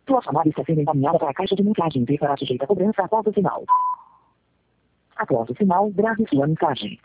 Sua chamada está sendo encaminhada para a caixa de mensagem e será sujeita a cobrança após o sinal. Após o sinal, grave sua mensagem.